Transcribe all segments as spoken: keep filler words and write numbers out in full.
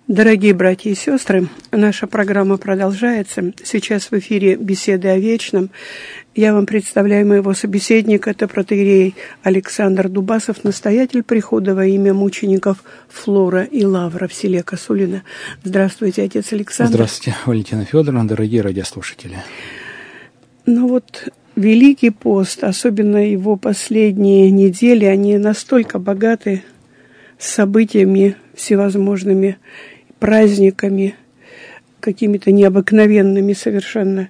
Дорогие братья и сестры, наша программа продолжается. Сейчас в эфире «Беседы о вечном». Я вам представляю моего собеседника, это протоиерей Александр Дубасов, настоятель прихода во имя мучеников Флора и Лавра в селе Косулино. Здравствуйте, отец Александр. Здравствуйте, Валентина Федоровна, дорогие радиослушатели. Ну вот, Великий пост, особенно его последние недели, они настолько богаты событиями всевозможными, праздниками, какими-то необыкновенными совершенно.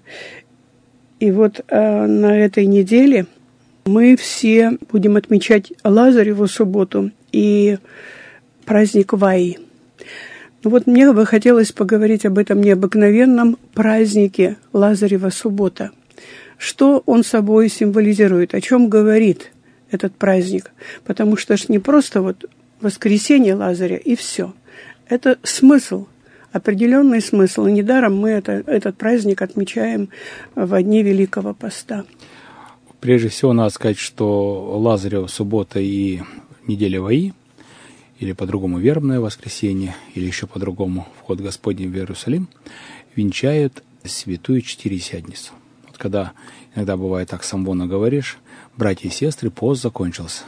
И вот э, на этой неделе мы все будем отмечать Лазареву субботу и праздник Ваи. Ну вот мне бы хотелось поговорить об этом необыкновенном празднике Лазарева суббота. Что он собой символизирует, о чем говорит этот праздник? Потому что ж не просто вот воскресение Лазаря и все. Это смысл, определенный смысл. И недаром мы это, этот праздник отмечаем во дни Великого Поста. Прежде всего, надо сказать, что Лазарева суббота и неделя Ваи, или по-другому вербное воскресенье, или еще по-другому вход Господень в Иерусалим, венчают святую Четыресятницу. Вот когда иногда бывает так, с амвона говоришь: братья и сестры, пост закончился.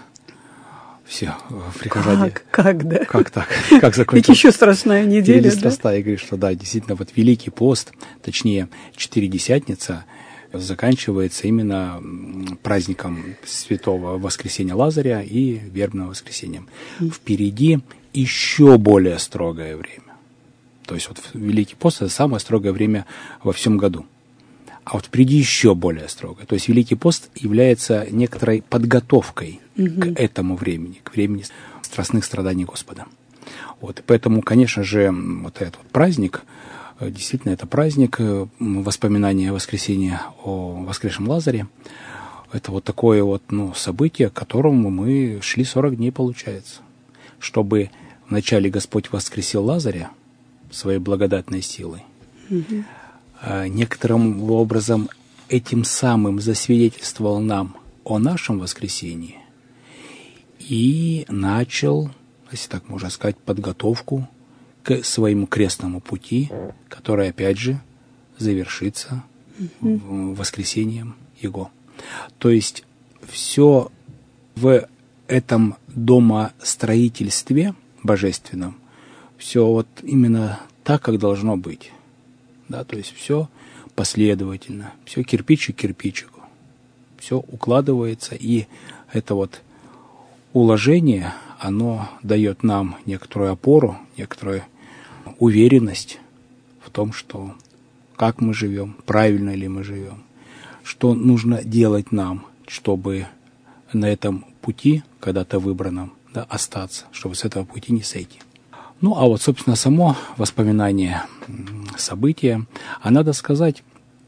Все, прихожане. Как, как, да? Как так? Как закончилось? Ведь еще страстная неделя, Впереди да? страстная, и говорит, что да, действительно, вот Великий пост, точнее, Четыредесятница, заканчивается именно праздником Святого Воскресения Лазаря и Вербным воскресением. Mm. Впереди еще более строгое время. То есть вот Великий пост – это самое строгое время во всем году. А вот впереди еще более строго. То есть Великий пост является некоторой подготовкой угу. к этому времени, к времени страстных страданий Господа. Вот. И поэтому, конечно же, вот этот вот праздник, действительно, это праздник воспоминания воскресения о воскресшем Лазаре. Это вот такое вот, ну, событие, к которому мы шли сорок дней, получается. Чтобы вначале Господь воскресил Лазаря своей благодатной силой, угу. некоторым образом этим самым засвидетельствовал нам о нашем воскресении и начал, если так можно сказать, подготовку к своему крестному пути, который, опять же, завершится mm-hmm. воскресением Его. То есть все в этом домостроительстве божественном, все вот именно так, как должно быть. Да, то есть все последовательно, все кирпичик к кирпичику, все укладывается, и это вот уложение, оно дает нам некоторую опору, некоторую уверенность в том, что как мы живем, правильно ли мы живем, что нужно делать нам, чтобы на этом пути, когда-то выбранном, да, остаться, чтобы с этого пути не сойти. Ну, а вот, собственно, само воспоминание события, а надо сказать,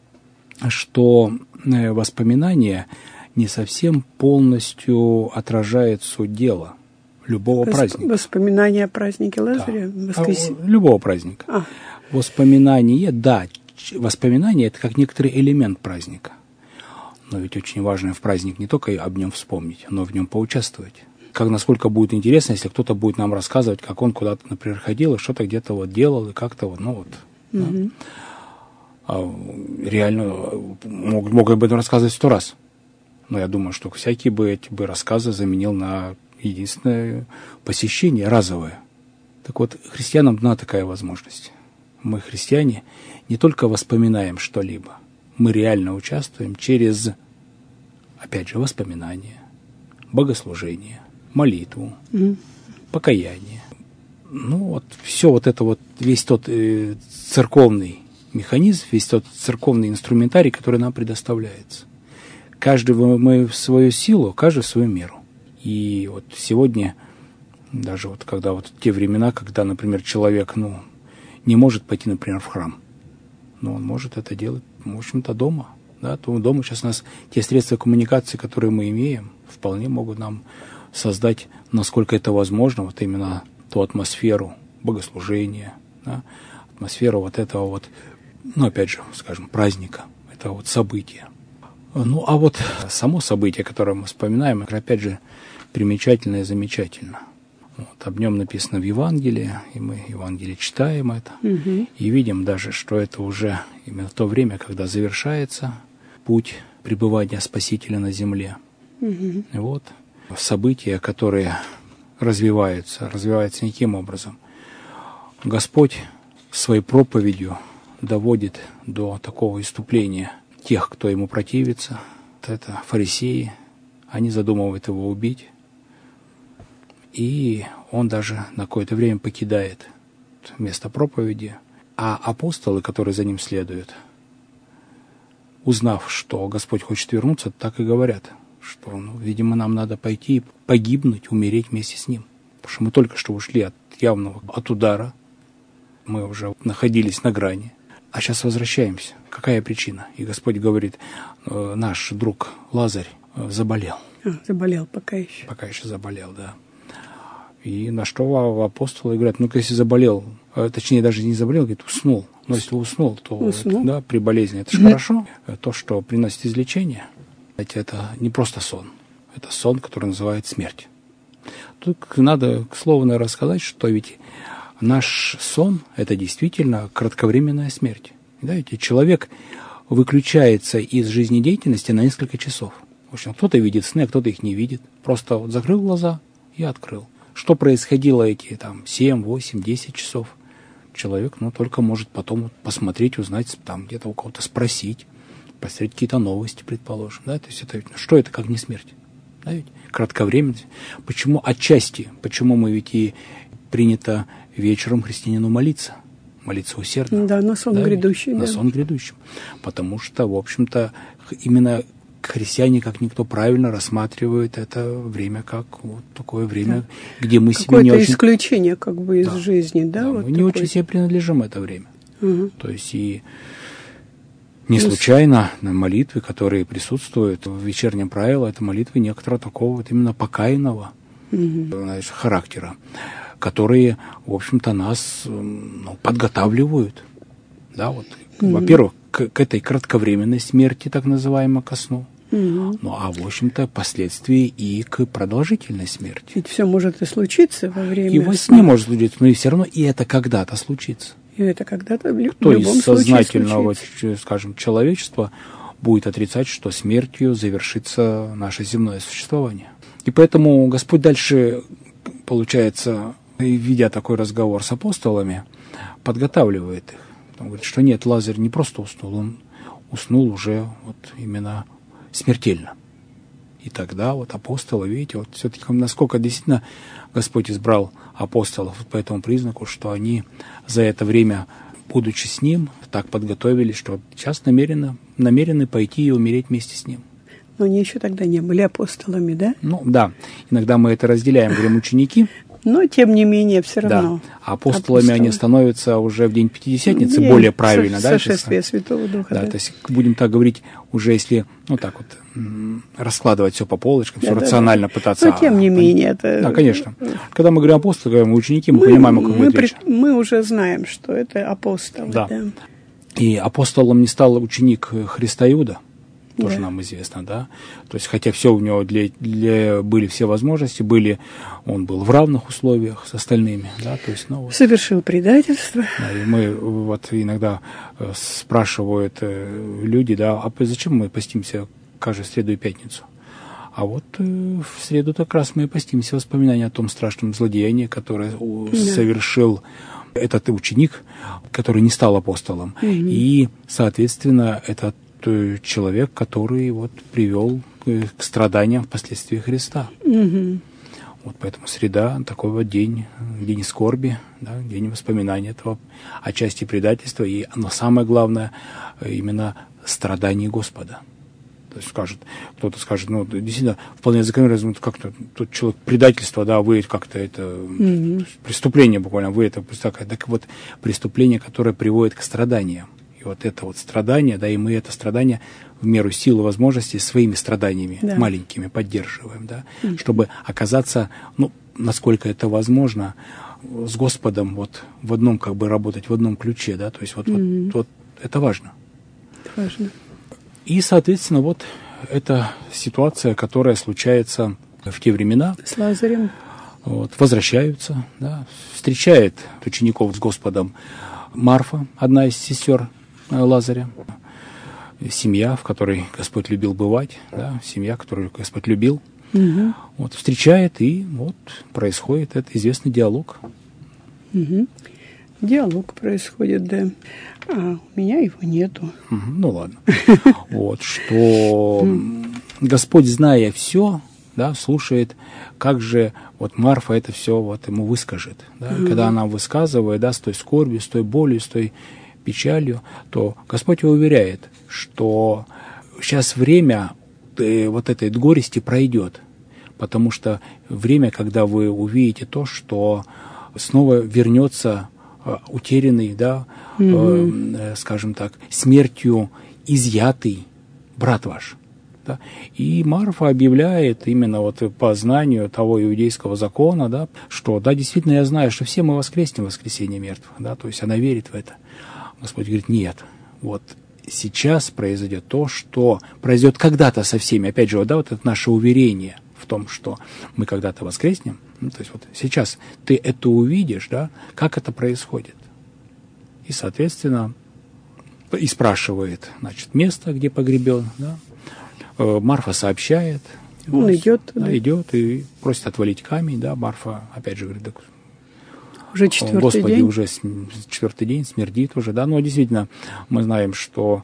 что воспоминание не совсем полностью отражает суть дела любого Восп... праздника. Воспоминание о празднике Лазаря? Да. Воскрес... А, любого праздника. А. Воспоминание, да, воспоминание – это как некоторый элемент праздника. Но ведь очень важно в праздник не только об нем вспомнить, но в нем поучаствовать. Как, насколько будет интересно, если кто-то будет нам рассказывать, как он куда-то, например, ходил, и что-то где-то вот делал, и как-то вот, ну вот. Mm-hmm. Да. А, реально могут, могут об этом рассказывать сто раз. Но я думаю, что всякие бы эти бы рассказы заменил на единственное посещение, разовое. Так вот, христианам дана такая возможность. Мы, христиане, не только воспоминаем что-либо, мы реально участвуем через, опять же, воспоминания, богослужение, молитву, mm-hmm. покаяние. Ну, вот все вот это вот, весь тот э, церковный механизм, весь тот церковный инструментарий, который нам предоставляется. Каждый мы в свою силу, каждый в свою меру. И вот сегодня, даже вот когда вот те времена, когда, например, человек, ну, не может пойти, например, в храм, но он может это делать, в общем-то, дома. Да, то дома сейчас у нас те средства коммуникации, которые мы имеем, вполне могут нам создать, насколько это возможно, вот именно ту атмосферу богослужения, да, атмосферу вот этого вот, ну, опять же, скажем, праздника, этого вот события. Ну, а вот само событие, которое мы вспоминаем, опять же, примечательно и замечательно. Вот, об нем написано в Евангелии, и мы Евангелие читаем это, угу. и видим даже, что это уже именно то время, когда завершается путь пребывания Спасителя на земле. Угу. И вот события, которые развиваются, развиваются никаким образом. Господь своей проповедью доводит до такого исступления тех, кто ему противится. Это фарисеи, они задумывают его убить. И он даже на какое-то время покидает место проповеди. А апостолы, которые за ним следуют, узнав, что Господь хочет вернуться, так и говорят, что, ну, видимо, нам надо пойти погибнуть, умереть вместе с ним. Потому что мы только что ушли от явного, от удара, мы уже находились на грани, а сейчас возвращаемся. Какая причина? И Господь говорит, наш друг Лазарь заболел. А, заболел пока еще. Пока еще заболел, да. И на что апостолы говорят, ну-ка, если заболел, точнее, даже не заболел, говорит, уснул. Но если уснул, то уснул. Это, да, при болезни это же хорошо. То, что приносит излечение, это не просто сон. Это сон, который называют смерть. Тут надо, к слову, наверное, сказать, что ведь наш сон – это действительно кратковременная смерть. Да, ведь человек выключается из жизнедеятельности на несколько часов. В общем, кто-то видит сны, а кто-то их не видит. Просто вот закрыл глаза и открыл. Что происходило эти там семь, восемь, десять часов? Человек, ну, только может потом посмотреть, узнать, там где-то у кого-то спросить, посмотреть какие-то новости, предположим. Да? То есть это, что это, как не смерть? Да, ведь кратковременность. Почему отчасти, почему мы ведь и принято вечером христианину молиться? Молиться усердно. Да, на сон да, грядущий. На да. сон грядущий. Потому что, в общем-то, именно христиане, как никто, правильно рассматривают это время как вот такое время, да. где мы себе не очень... Какое-то исключение как бы из да. жизни, да? да вот мы не такой. очень себе принадлежим это время. Угу. То есть и не случайно на молитвы, которые присутствуют в вечернем правиле, это молитвы некоторого такого вот именно покаянного угу. знаешь, характера, которые, в общем-то, нас ну, подготавливают. Да, вот. Mm-hmm. Во-первых, к, к этой кратковременной смерти, так называемой, ко сну. Mm-hmm. Ну, а, в общем-то, впоследствии и к продолжительной смерти. Ведь все может и случиться во время И во сне может случиться, но и все равно и это когда-то случится. И это когда-то в, Кто в любом из сознательного, случае скажем, человечества будет отрицать, что смертью завершится наше земное существование. И поэтому Господь дальше, получается, ведя такой разговор с апостолами, подготавливает их. Он говорит, что нет, Лазарь не просто уснул, он уснул уже вот именно смертельно. И тогда вот апостолы, видите, вот все-таки насколько действительно Господь избрал апостолов по этому признаку, что они за это время, будучи с Ним, так подготовились, что сейчас намерены, намерены пойти и умереть вместе с Ним. Но они еще тогда не были апостолами, да? Ну, да. Иногда мы это разделяем, говорим, ученики. Но, тем не менее, все равно. Да. А апостолами Апостолы. Они становятся уже в день Пятидесятницы, Не, более правильно. Со, да, сошествие Святого Духа. Да, да, то есть будем так говорить, уже если, ну так вот, м- раскладывать все по полочкам, да, все да, рационально да. пытаться. Но, тем не а, менее, это... Да, конечно. Когда мы говорим апостолы, говорим ученики, мы, мы понимаем, о каком мы, речь. Мы уже знаем, что это апостолы. Да. да. И апостолом не стал ученик Христа Иуда. Тоже да. нам известно, да. То есть, хотя все у него для, для, были все возможности, были, он был в равных условиях с остальными, да, то есть, ну, вот. Совершил предательство. Да, и мы вот иногда э, спрашивают э, люди, да, а зачем мы постимся каждую среду и пятницу? А вот э, в среду как раз мы и постимся воспоминания о том страшном злодеянии, которое да. совершил этот ученик, который не стал апостолом. Угу. И, соответственно, этот человек, который вот привел к страданиям впоследствии Христа. Угу. Вот поэтому среда, такой вот день, день скорби, да, день воспоминания этого, отчасти предательства, и, но самое главное, именно страданий Господа. То есть скажет, кто-то скажет, ну, действительно, вполне закономерно, как-то тут человек предательство, да, вы как-то это mm-hmm. преступление буквально, вы это, так вот, преступление, которое приводит к страданиям. И вот это вот страдание, да, и мы это страдание в меру сил и возможностей своими страданиями да. маленькими поддерживаем, да, mm-hmm. чтобы оказаться, ну, насколько это возможно, с Господом вот в одном, как бы, работать в одном ключе, да, то есть вот, mm-hmm. вот, вот это важно. Важно. И, соответственно, вот эта ситуация, которая случается в те времена. С Лазарем. вот, возвращаются, да, встречает учеников с Господом Марфа, одна из сестер Лазаря, семья, в которой Господь любил бывать, да, семья, которую Господь любил, угу. вот, встречает, и вот происходит этот известный диалог. Угу. Диалог происходит, да. А у меня его нету. Угу, ну ладно. Вот, что Господь, зная все, да, слушает, как же вот Марфа это все вот ему выскажет. Да? Mm-hmm. Когда она высказывает, да, с той скорбью, с той болью, с той печалью, то Господь его уверяет, что сейчас время вот этой горести пройдет, потому что время, когда вы увидите то, что снова вернется утерянный, да, mm-hmm. э, скажем так, смертью изъятый брат ваш. Да? И Марфа объявляет именно вот по знанию того иудейского закона, да, что да, действительно я знаю, что все мы воскреснем в воскресенье мертвых, да, то есть она верит в это. Господь говорит, нет, вот сейчас произойдет то, что произойдет когда-то со всеми. Опять же, вот, да, вот это наше уверение в том, что мы когда-то воскреснем. Ну, то есть вот сейчас ты это увидишь, да, как это происходит. И, соответственно, и спрашивает, значит, место, где погребен, да. Марфа сообщает. Он вас, идет. Да, да, идет и просит отвалить камень, да. Марфа, опять же, говорит, да, уже четвертый Господи, день. уже четвертый день, смердит уже, да. Но действительно, мы знаем, что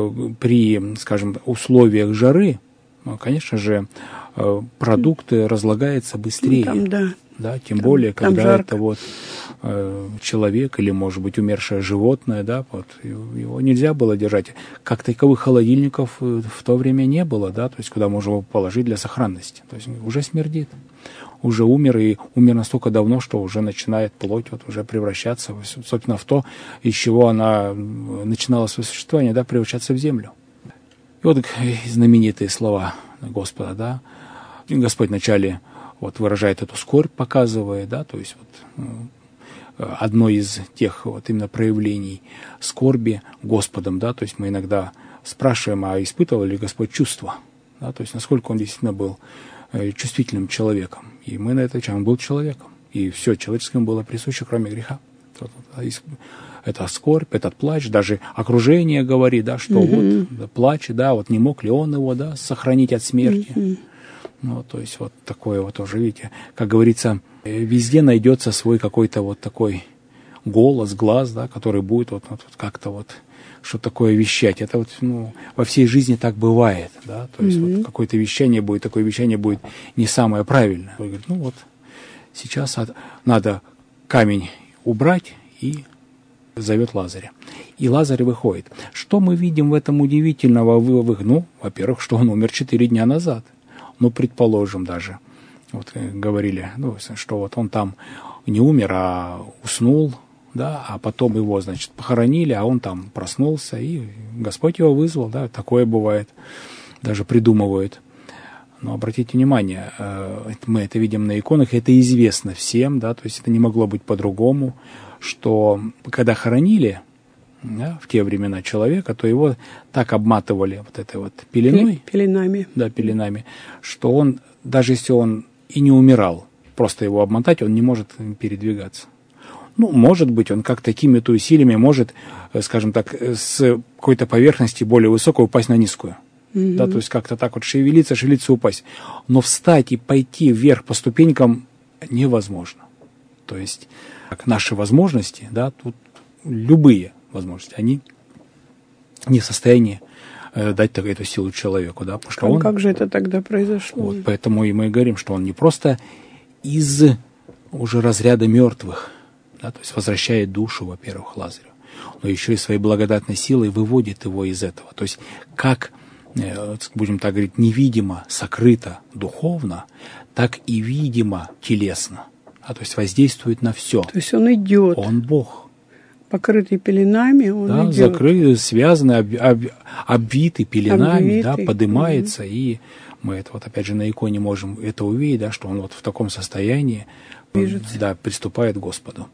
при, скажем, условиях жары, конечно же, продукты разлагаются быстрее. Ну, там, да. Да, тем там, более, когда жарко. это вот э, человек или, может быть, умершее животное, да, вот, его нельзя было держать. Как таковых холодильников в то время не было, да, то есть куда можно его положить для сохранности. То есть уже смердит, уже умер, и умер настолько давно, что уже начинает плоть вот уже превращаться, собственно, в то, из чего она начинала свое существование, да, превращаться в землю. И вот знаменитые слова Господа, да, Господь вначале вот выражает эту скорбь, показывая, да, то есть вот одно из тех вот именно проявлений скорби Господом, да, то есть мы иногда спрашиваем, а испытывал ли Господь чувства, да, то есть насколько он действительно был чувствительным человеком, и мы на это отвечаем, он был человеком, и все человеческое было присуще, кроме греха. Это скорбь, этот плач, даже окружение говорит, да, что mm-hmm. вот плач, да, вот не мог ли он его, да, сохранить от смерти. Mm-hmm. Ну, то есть вот такое вот уже, видите, как говорится, везде найдется свой какой-то вот такой голос, глаз, да, который будет вот, вот, вот как-то вот что такое вещать. Это вот, ну, во всей жизни так бывает, да, то есть mm-hmm. вот какое-то вещание будет, такое вещание будет не самое правильное. Он говорит, ну вот сейчас надо камень убрать, и зовет Лазаря. И Лазарь выходит. Что мы видим в этом удивительного? Ну, во-первых, что он умер четыре дня назад. Ну, предположим даже, вот говорили, ну, что вот он там не умер, а уснул, да, а потом его, значит, похоронили, а он там проснулся, и Господь его вызвал, да, такое бывает, даже придумывают. Но обратите внимание, мы это видим на иконах, это известно всем, да, то есть это не могло быть по-другому, что когда хоронили, да, в те времена человека, то его так обматывали вот этой вот пеленой, пеленами, да, пеленами, что он, даже если он и не умирал, просто его обмотать, он не может передвигаться. Ну, может быть, он как такими-то усилиями может, скажем так, с какой-то поверхности более высокой упасть на низкую. Mm-hmm. Да, то есть как-то так вот шевелиться, шевелиться, упасть. Но встать и пойти вверх по ступенькам невозможно. То есть как наши возможности, да, тут любые возможности, они не в состоянии э, дать так, эту силу человеку, да, потому что как, он... Как же это тогда произошло? Вот, поэтому и мы говорим, что он не просто из уже разряда мертвых, да, то есть возвращает душу, во-первых, Лазарю, но еще и своей благодатной силой выводит его из этого. То есть как, э, будем так говорить, невидимо, сокрыто духовно, так и видимо телесно. А, то есть воздействует на все. То есть он идет. Он Бог. Покрытый пеленами, он да, идет. Закрытый, связанный, об, об, обвитый пеленами, обвитый. Да, поднимается. Mm-hmm. И мы это вот опять же на иконе можем это увидеть, да, что он вот в таком состоянии движется. Да, приступает к Господу.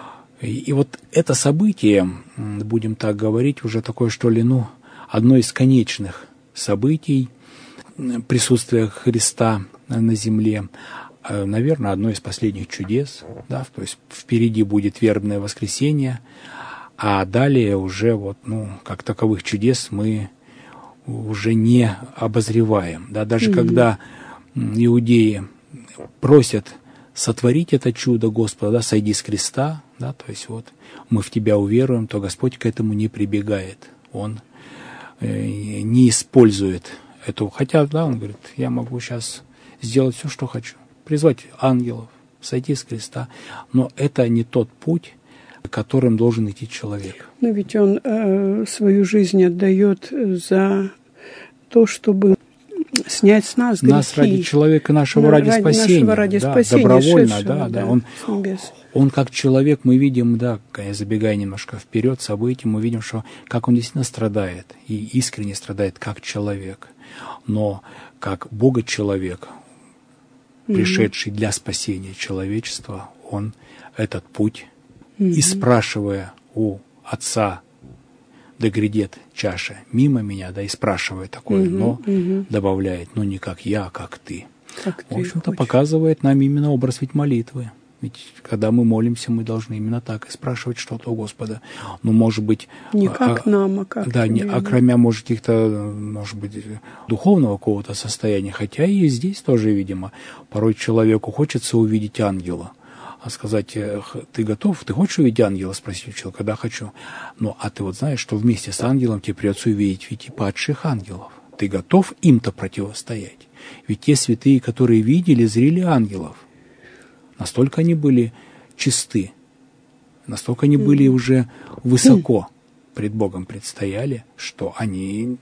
И, и вот это событие, будем так говорить, уже такое, что ли, ну, одно из конечных событий присутствия Христа на земле. наверное, одно из последних чудес, да, то есть впереди будет вербное воскресенье, а далее уже вот, ну, как таковых чудес мы уже не обозреваем, да, даже mm-hmm. когда иудеи просят сотворить это чудо Господа, да, сойди с креста, да, то есть вот мы в Тебя уверуем, то Господь к этому не прибегает, Он э, не использует эту, хотя, да, Он говорит, я могу сейчас сделать все, что хочу, призвать ангелов, сойти с креста, но это не тот путь, которым должен идти человек. Но ведь он э, свою жизнь отдает за то, чтобы снять с нас грехи. Нас ради человека, нашего на, ради, ради спасения. Нашего ради да, спасения, добровольно, шедшего, да, да. Он, он как человек, мы видим, да, забегая немножко вперед событий, мы видим, что как он действительно страдает, и искренне страдает как человек. Но как Бога-человек, пришедший mm-hmm. для спасения человечества, он этот путь, mm-hmm. и спрашивая у Отца, да грядет чаша мимо меня, да, и спрашивая такое, mm-hmm. но mm-hmm. добавляет, ну не как я, а как ты. Как В общем-то, хочешь. Показывает нам именно образ ведь молитвы. Ведь когда мы молимся, мы должны именно так и спрашивать что-то у Господа. Ну, может быть... Не как а, нам, а как Да, тебе, не, а кроме, может, каких-то, может быть, духовного какого-то состояния. Хотя и здесь тоже, видимо, порой человеку хочется увидеть ангела. А сказать, ты готов, ты хочешь увидеть ангела? Спросил человек, да, хочу. Ну, а ты вот знаешь, что вместе с ангелом тебе придется увидеть ведь и падших ангелов. Ты готов им-то противостоять? Ведь те святые, которые видели, зрели ангелов, настолько они были чисты, настолько они были уже высоко пред Богом предстояли, что они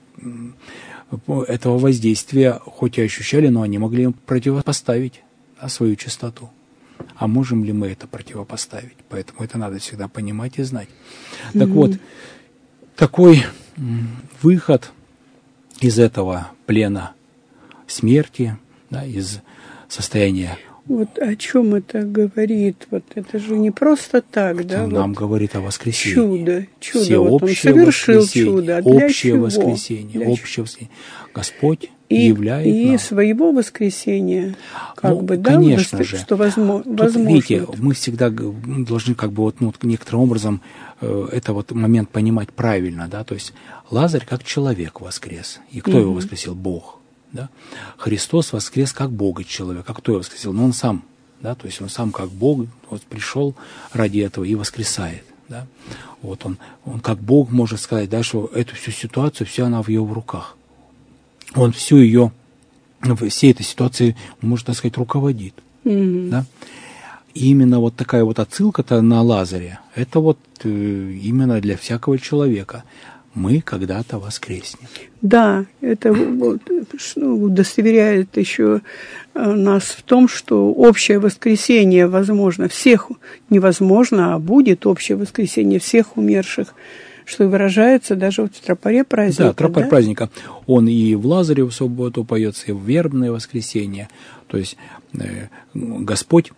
этого воздействия хоть и ощущали, но они могли им противопоставить, да, свою чистоту. А можем ли мы это противопоставить? Поэтому это надо всегда понимать и знать. Mm-hmm. Так вот, такой выход из этого плена смерти, да, из состояния. Вот о чем это говорит? Вот это же не просто так, это да? Нам вот говорит о воскресении. Чудо, чудо. Все вот он совершил чудо. А для общее чего? воскресение. Для общее воскресение. Господь и, являет и нам. своего воскресения, как ну, бы, да, конечно достиг, же. что возможно. Тут, возможно. Видите, мы всегда должны как бы вот, ну, некоторым образом э, это вот момент понимать правильно, да, то есть Лазарь как человек воскрес. И кто mm-hmm. его воскресил? Бог. Да? Христос воскрес как Бога человек. А кто его воскресил? Но он сам. Да, то есть он сам как Бог вот, пришел ради этого и воскресает. Да? Вот он, он как Бог может сказать, да, что эту всю ситуацию, вся она в его руках. Он всю ее, всей этой ситуацией, можно сказать, руководит. Mm-hmm. Да? И именно вот такая вот отсылка-то на Лазаря, это вот э, именно для всякого человека. Мы когда-то воскреснем. Да, это вот, удостоверяет еще нас в том, что общее воскресение возможно всех, невозможно, а будет общее воскресение всех умерших, что выражается даже вот в тропаре праздника. Да, тропарь да? праздника. Он и в Лазареву субботу поется, и в вербное воскресенье. То есть э, Господь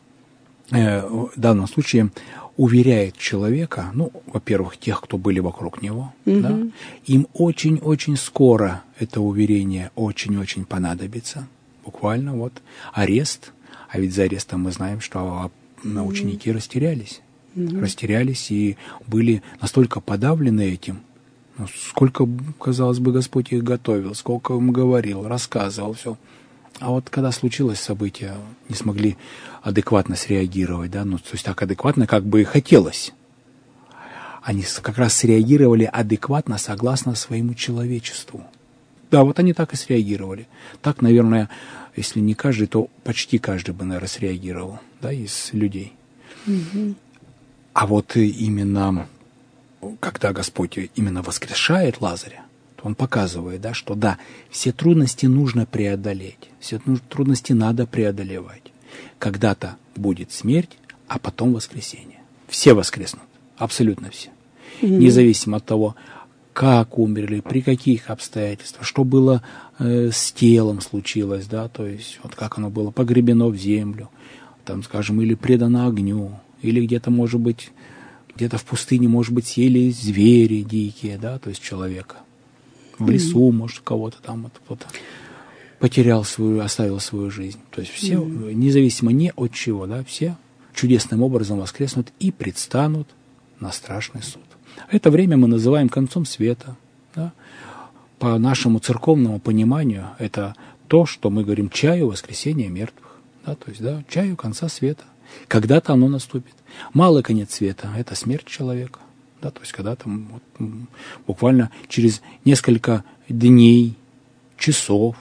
э, в данном случае уверяет человека, ну, во-первых, тех, кто были вокруг него, угу. да, им очень-очень скоро это уверение очень-очень понадобится. Буквально вот арест, а ведь за арестом мы знаем, что угу. ученики растерялись, угу. растерялись и были настолько подавлены этим, ну, сколько, казалось бы, Господь их готовил, сколько им говорил, рассказывал, все. А вот когда случилось событие, не смогли адекватно среагировать, да, ну, то есть так адекватно, как бы и хотелось. Они как раз среагировали адекватно, согласно своему человечеству. Да, вот они так и среагировали. Так, наверное, если не каждый, то почти каждый бы, наверное, среагировал, да, из людей. Mm-hmm. А вот именно, когда Господь именно воскрешает Лазаря, он показывает, да, что да, все трудности нужно преодолеть, все трудности надо преодолевать. Когда-то будет смерть, а потом воскресение. Все воскреснут, абсолютно все. Mm-hmm. Независимо от того, как умерли, при каких обстоятельствах, что было э, с телом случилось, да, то есть вот как оно было погребено в землю, там, скажем, или предано огню, или где-то, может быть, где-то в пустыне, может быть, съели звери дикие, да, то есть человека. В лесу, mm-hmm. может, кого-то там вот кто-то. потерял свою, оставил свою жизнь. То есть все, mm-hmm. независимо ни от чего, да, все чудесным образом воскреснут и предстанут на страшный суд. Это время мы называем концом света. Да? По нашему церковному пониманию это то, что мы говорим чаю воскресения мертвых. Да? То есть, да, чаю конца света. Когда-то оно наступит. Малый конец света – это смерть человека. Да? То есть когда-то вот, буквально через несколько дней, часов,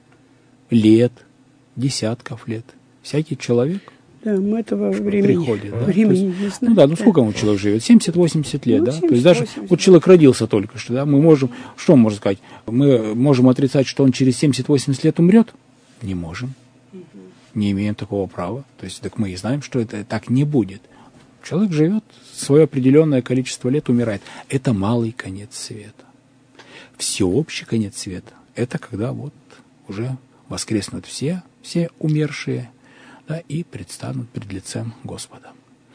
лет, десятков лет всякий человек да, мы этого времени, приходит. Да? Времени есть, не знаем. Ну да, ну да. сколько он человек живет? семьдесят-восемьдесят лет, ну, да? семьдесят, То есть даже восемьдесят. вот человек родился только что, да? Мы можем, что можно сказать? Мы можем отрицать, что он через семьдесят-восемьдесят лет умрет? Не можем. Угу. Не имеем такого права. То есть так мы и знаем, что это так не будет. Человек живет свое определенное количество лет, умирает. Это малый конец света. Всеобщий конец света – это когда вот уже воскреснут все, все умершие, да, и предстанут пред лицем Господа.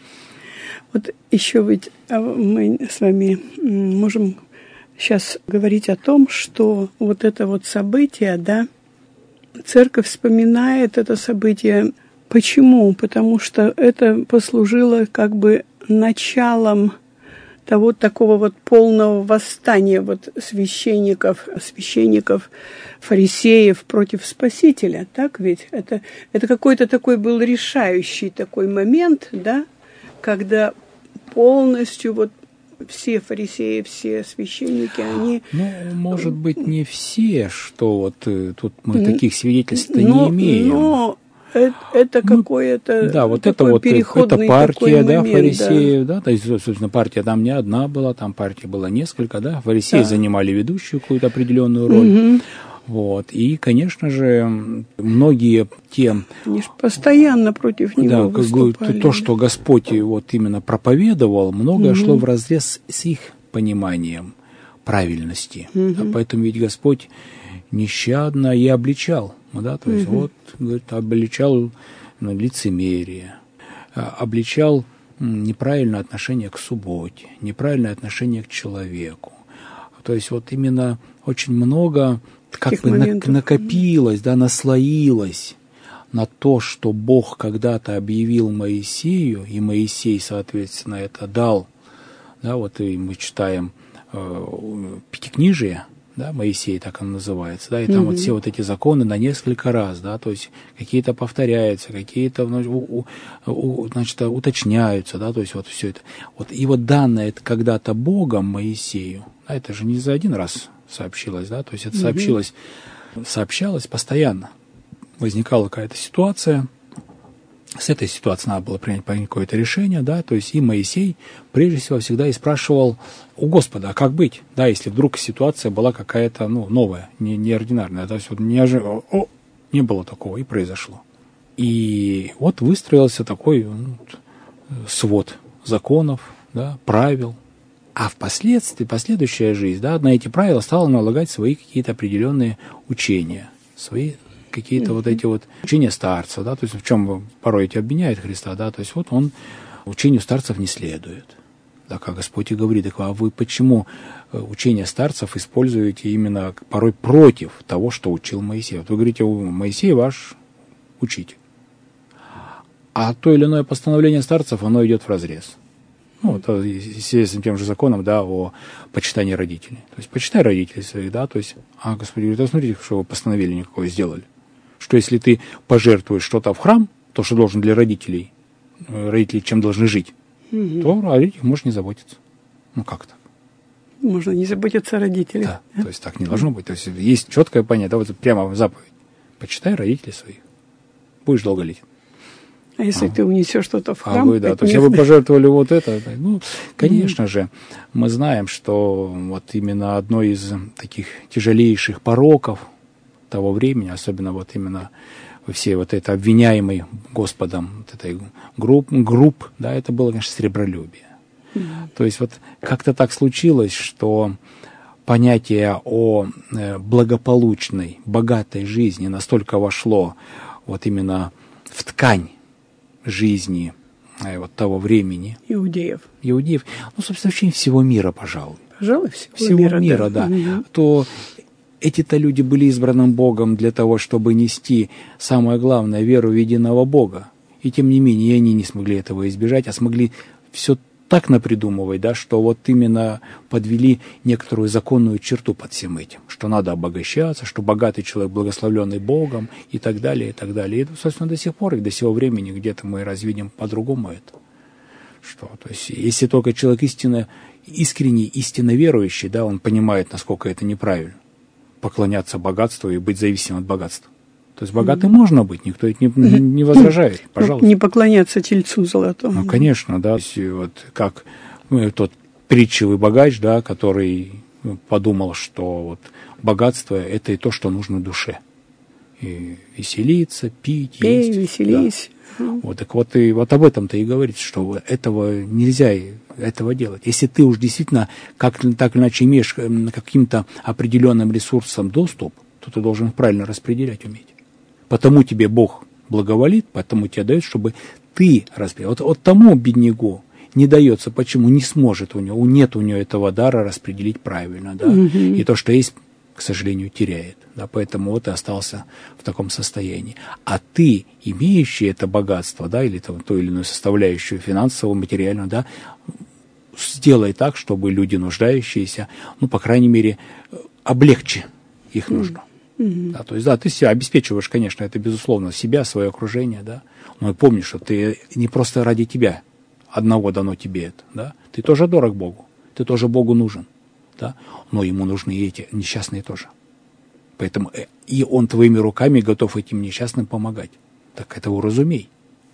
Вот еще ведь мы с вами можем сейчас говорить о том, что вот это вот событие, да, церковь вспоминает это событие. Почему? Потому что это послужило как бы началом того такого вот полного восстания вот священников, священников, фарисеев против Спасителя, так ведь? Это, это какой-то такой был решающий такой момент, да, когда полностью вот все фарисеи, все священники, они... Ну, может быть, не все, что вот тут мы таких свидетельств-то но, не имеем. Но это, это ну, какое-то да, вот это вот это партия, да, момент, фарисеев, да. да, то есть, собственно, партия там не одна была, там партия была несколько, да, фарисеи да. занимали ведущую какую-то определенную роль. Угу. Вот. И, конечно же, многие те... Они же постоянно против него да, выступали. То, что Господь вот именно проповедовал, многое угу. шло вразрез с их пониманием правильности. Угу. Да, поэтому ведь Господь нещадно и обличал. Да, то есть, угу. вот, говорит, обличал ну, лицемерие, обличал неправильное отношение к субботе, неправильное отношение к человеку. То есть, вот именно очень много как бы моментов. накопилось, да, наслоилось на то, что Бог когда-то объявил Моисею, и Моисей, соответственно, это дал. Да, вот и мы читаем э, Пятикнижие, да, Моисей, так он называется, да, и там mm-hmm. вот все вот эти законы на несколько раз, да, то есть какие-то повторяются, какие-то, ну, у, у, значит, уточняются, да, то есть вот все это. Вот, и вот данное это когда-то Богом Моисею, да, это же не за один раз сообщилось, да, то есть это mm-hmm. сообщилось, сообщалось постоянно. Возникала какая-то ситуация, с этой ситуацией надо было принять какое-то решение, да, то есть и Моисей прежде всего всегда и спрашивал у Господа, а как быть, да, если вдруг ситуация была какая-то, ну, новая, не, неординарная, то есть вот неожиданно, о, не было такого, и произошло. И вот выстроился такой ну, свод законов, да, правил, а впоследствии, последующая жизнь, да, на эти правила стала налагать свои какие-то определенные учения, свои какие-то mm-hmm. вот эти вот учения старцев, да, то есть в чем порой эти обвиняют Христа, да, то есть вот он учению старцев не следует. Да, как Господь и говорит, так, а вы почему учение старцев используете именно порой против того, что учил Моисей? Вот вы говорите, Моисей ваш учитель. А то или иное постановление старцев, оно идет вразрез. Ну, вот, естественно, тем же законом, да, о почитании родителей. То есть, почитай родителей своих, да, то есть, а Господь говорит, а смотрите, что вы постановили никакое сделали. Что если ты пожертвуешь что-то в храм, то, что должен для родителей, родители чем должны жить, угу. то о родителях можешь не заботиться. Ну, как так? Можно не заботиться о родителях. Да, да? То есть, так не должно быть. То есть, есть четкое понятие, да, вот прямо заповедь. Почитай родителей своих. Будешь долголетен. А если ага. ты унесешь что-то в храм? А вы, да, то есть, вы пожертвовали вот это. Ну, конечно mm-hmm. же, мы знаем, что вот именно одно из таких тяжелейших пороков того времени, особенно вот именно все вот это обвиняемый Господом вот этой групп, групп, да, это было, конечно, сребролюбие. Mm-hmm. То есть вот как-то так случилось, что понятие о благополучной, богатой жизни настолько вошло вот именно в ткань жизни вот того времени. Иудеев. Иудеев. Ну, собственно, вообще всего мира, пожалуй. Пожалуй, всего, всего мира, мира, да. да. Угу. То эти-то люди были избраны Богом для того, чтобы нести, самое главное, веру в единого Бога. И тем не менее, они не смогли этого избежать, а смогли все так напридумывать, да, что вот именно подвели некоторую законную черту под всем этим, что надо обогащаться, что богатый человек, благословленный Богом, и так далее, и так далее. И, собственно, до сих пор, и до сего времени где-то мы развидим по-другому это. Что, то есть, если только человек истинно, искренний, истинно верующий, да, он понимает, насколько это неправильно, поклоняться богатству и быть зависимым от богатства. То есть богатым mm-hmm. можно быть, никто это не, не возражает, пожалуйста. Не поклоняться тельцу золотому. Ну, конечно, да. Вот как ну, тот притчевый богач, да, который подумал, что вот богатство – это и то, что нужно душе. И веселиться, пить, Пей, есть. веселись. Да. Вот, так вот, и вот об этом-то и говорится, что этого нельзя этого делать. Если ты уж действительно как, так или иначе имеешь к каким-то определенным ресурсам доступ, то ты должен их правильно распределять уметь. Потому тебе Бог благоволит, потому тебе дает, чтобы ты распределял. Вот, вот тому беднягу не дается, почему не сможет у него, нет у него этого дара распределить правильно, да, угу. И то, что есть, к сожалению, теряет, да, поэтому вот и остался в таком состоянии. А ты, имеющий это богатство, да, или там, ту или иную составляющую финансовую, материальную, да, сделай так, чтобы люди нуждающиеся, ну, по крайней мере, облегчи их нужду. Mm-hmm. Да, то есть, да, ты себя обеспечиваешь, конечно, это безусловно, себя, свое окружение, да, но и помни, что ты не просто ради тебя одного дано тебе это, да, ты тоже дорог Богу, ты тоже Богу нужен, да, но ему нужны и эти несчастные тоже. Поэтому и он твоими руками готов этим несчастным помогать. Так это уразумей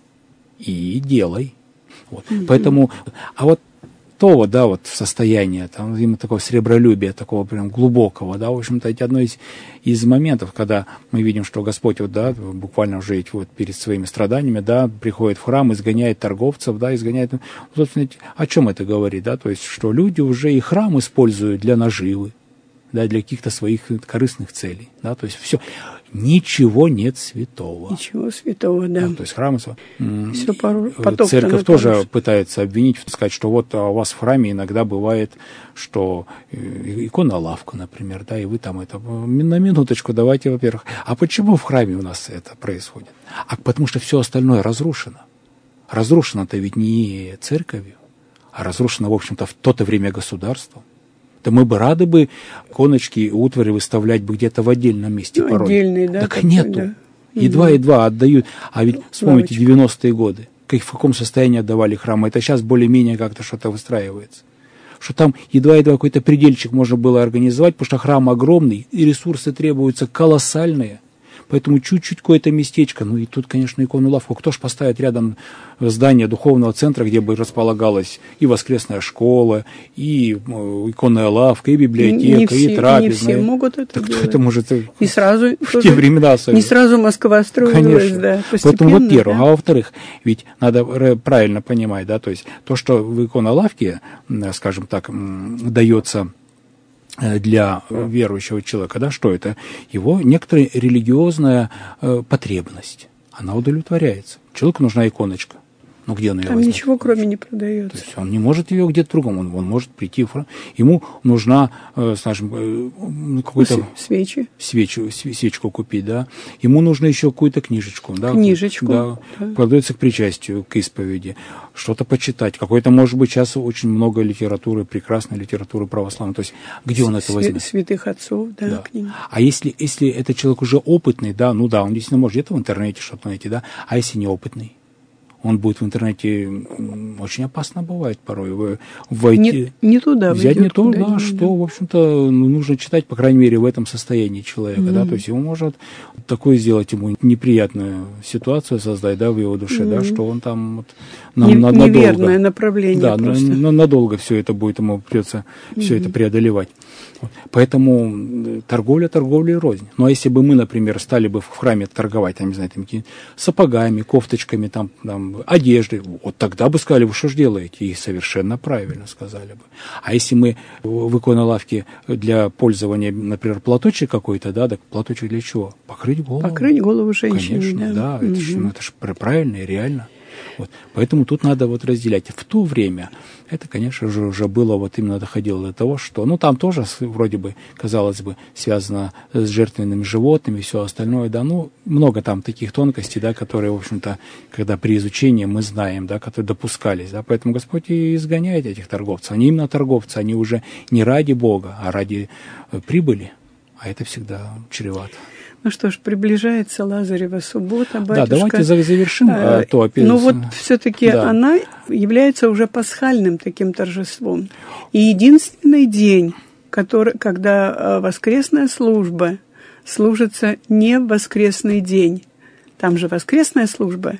и делай. Вот. Mm-hmm. Поэтому, а вот то вот, да, вот состояние, там, именно такого сребролюбия, такого прям глубокого, да, в общем-то, это одно из, из моментов, когда мы видим, что Господь, вот, да, буквально уже вот перед своими страданиями, да, приходит в храм, изгоняет торговцев, да, изгоняет, собственно, о чем это говорит, да, то есть, что люди уже и храм используют для наживы, да, для каких-то своих корыстных целей, да, то есть все, ничего нет святого. Ничего святого, да. да то есть храмы, все пору, церковь тоже порушено. Пытается обвинить, сказать, что вот у вас в храме иногда бывает, что икона лавка, например, да, и вы там это, на минуточку давайте, во-первых, а почему в храме у нас это происходит? А потому что все остальное разрушено. Разрушено-то ведь не церковью, а разрушено, в общем-то, в то-то время государством. Да мы бы рады бы иконочки и утвари выставлять бы где-то в отдельном месте. Ну, отдельный, да. Так нету. Да. Едва-едва отдают. А ведь вспомните девяностые годы. Как, в каком состоянии отдавали храмы. Это сейчас более-менее как-то что-то выстраивается. Что там едва-едва какой-то предельчик можно было организовать, потому что храм огромный, и ресурсы требуются колоссальные. Поэтому чуть-чуть какое-то местечко. Ну и тут, конечно, икону лавку. Кто ж поставит рядом здание духовного центра, где бы располагалась и воскресная школа, и иконная лавка, и библиотека, не все, и трапезная. Не все могут это так делать. Кто это может не сразу, в те времена особенно. Не сразу Москва строилась, конечно. Да, поэтому, во-первых, да. А во-вторых, ведь надо правильно понимать, да, то есть то, что в иконной лавке, скажем так, дается для верующего человека, да, что это? Его некоторая религиозная э, потребность, она удовлетворяется. Человеку нужна иконочка. Ну, где она ее Там возьмет? Ничего кроме не продается. То есть он не может ее где-то другом, он, он может прийти в храм. Ему нужна, э, скажем, э, какой-то... Свечи. Свечу, свечку купить, да. Ему нужно еще какую-то книжечку. Да, книжечку. Да, да. Продается к причастию, к исповеди. Что-то почитать. Какой-то, может быть, сейчас очень много литературы, прекрасной литературы православной. То есть, где он это возьмет? Святых отцов, да, да. книги. А если, если это человек уже опытный, да, ну да, он действительно может где-то в интернете что-то найти, да. А если неопытный? Он будет в интернете, очень опасно бывает порой, войти, не, не туда взять ведет, не то, да, не, что, да. в общем-то, нужно читать, по крайней мере, в этом состоянии человека, mm-hmm. да, то есть ему может такое сделать, ему неприятную ситуацию создать, да, в его душе, mm-hmm. да, что он там вот, на, не, на, надолго, неверное направление да, просто. На, на, надолго все это будет, ему придется mm-hmm. все это преодолевать. Поэтому торговля, торговля и рознь. Ну, а если бы мы, например, стали бы в храме торговать, там, не знаю, там, сапогами, кофточками, там, там, одеждой, вот тогда бы сказали, вы что ж делаете? И совершенно правильно сказали бы. А если мы в иконной лавке для пользования, например, платочек какой-то, да, так платочек для чего? Покрыть голову. Покрыть голову женщине, конечно, да. да, Угу. это же ну, это ж правильно и реально. Вот. Поэтому тут надо вот разделять. В то время это, конечно же, уже было, вот именно доходило до того, что, ну, там тоже вроде бы, казалось бы, связано с жертвенными животными и все остальное, да, ну, много там таких тонкостей, да, которые, в общем-то, когда при изучении мы знаем, да, которые допускались, да, поэтому Господь и изгоняет этих торговцев. Они именно торговцы, они уже не ради Бога, а ради прибыли, а это всегда чревато. Ну что ж, приближается Лазарева суббота, батюшка. Да, давайте завершим а, то опять. Ну вот все-таки да. она является уже пасхальным таким торжеством. И единственный день, который, когда воскресная служба служится не в воскресный день. Там же воскресная служба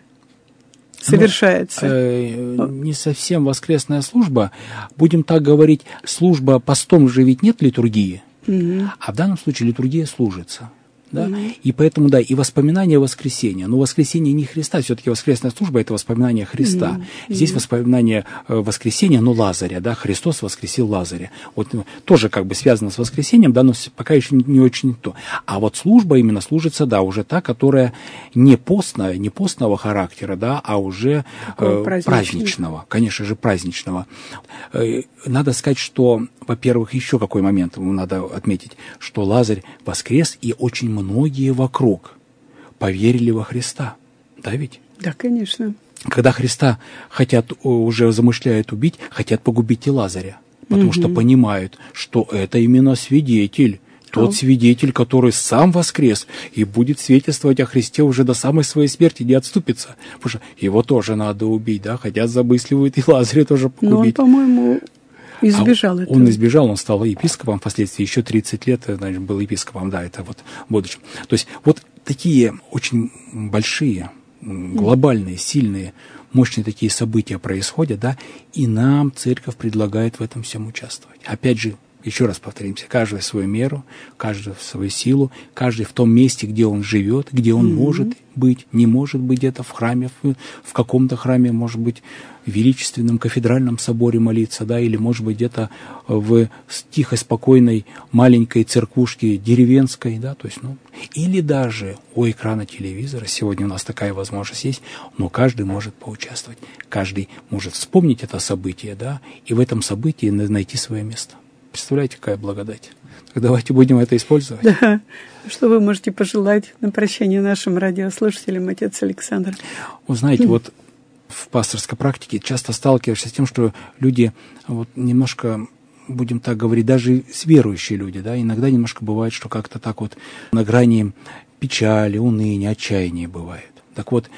совершается. Ну, э, не совсем воскресная служба. Будем так говорить, служба постом же ведь нет литургии, угу. а в данном случае литургия служится. Да? Mm-hmm. И поэтому, да, и воспоминание воскресения. Но воскресение не Христа, все-таки воскресная служба – это воспоминание Христа. Mm-hmm. Здесь воспоминание воскресения, но Лазаря, да, Христос воскресил Лазаря. Вот тоже как бы связано с воскресением, да, но пока еще не, не очень то. А вот служба именно служится, да, уже та, которая не постная, не постного характера, да, а уже э, праздничного, конечно же, праздничного. Э, надо сказать, что, во-первых, еще какой момент надо отметить, что Лазарь воскрес, и очень многие вокруг поверили во Христа. Да ведь? Да, конечно. Когда Христа хотят, уже замышляют убить, хотят погубить и Лазаря. Потому угу. что понимают, что это именно свидетель. Тот О. свидетель, который сам воскрес и будет свидетельствовать о Христе уже до самой своей смерти, не отступится. Потому что его тоже надо убить, да, хотят замысливают и Лазаря тоже погубить. Но он, по-моему, избежал а этого. Он избежал, он стал епископом, впоследствии еще тридцать лет, значит, был епископом, да, это вот в будущем. То есть вот такие очень большие, глобальные, сильные, мощные такие события происходят, да, и нам церковь предлагает в этом всем участвовать. Опять же, еще раз повторимся, каждый в свою меру, каждый в свою силу, каждый в том месте, где он живет, где он mm-hmm. может быть, не может быть где-то в храме, в, в каком-то храме, может быть, в величественном кафедральном соборе молиться, да, или, может быть, где-то в тихой, спокойной, маленькой церквушке деревенской, да, то есть, ну, или даже у экрана телевизора, сегодня у нас такая возможность есть, но каждый может поучаствовать, каждый может вспомнить это событие, да, и в этом событии найти свое место. Представляете, какая благодать? Так давайте будем это использовать. Да. Что вы можете пожелать на прощание нашим радиослушателям, отец Александр? Вы знаете, вот в пасторской практике часто сталкиваешься с тем, что люди вот немножко, будем так говорить, даже верующие люди, да, иногда немножко бывает, что как-то так вот на грани печали, уныния, отчаяния бывает. Так вот,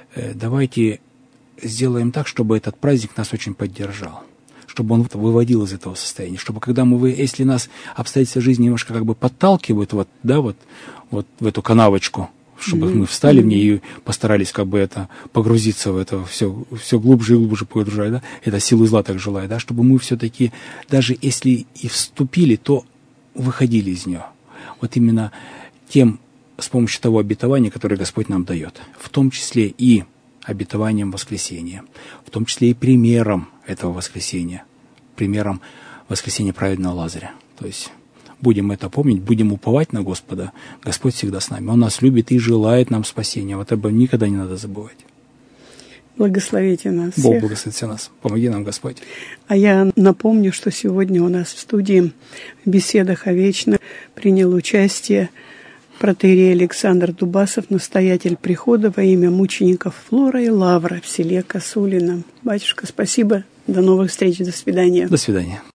давайте сделаем так, чтобы этот праздник нас очень поддержал, чтобы он выводил из этого состояния, чтобы когда мы, если нас обстоятельства жизни немножко как бы подталкивают, вот, да, вот, вот в эту канавочку, чтобы mm-hmm. мы встали mm-hmm. в ней и постарались как бы это погрузиться в это все, все глубже и глубже погружать, да, это силу зла так желаю, да, чтобы мы все-таки, даже если и вступили, то выходили из нее. Вот именно тем, с помощью того обетования, которое Господь нам дает, в том числе и обетованием воскресения, в том числе и примером этого воскресения, примером воскресения праведного Лазаря. То есть будем это помнить, будем уповать на Господа. Господь всегда с нами. Он нас любит и желает нам спасения. Вот об этом никогда не надо забывать. Благословите нас Бог всех. благословите нас. Помоги нам, Господь. А я напомню, что сегодня у нас в студии в беседах о вечном принял участие протоиерей Александр Дубасов, настоятель прихода во имя мучеников Флора и Лавра в селе Косулино. Батюшка, спасибо. До новых встреч. До свидания. До свидания.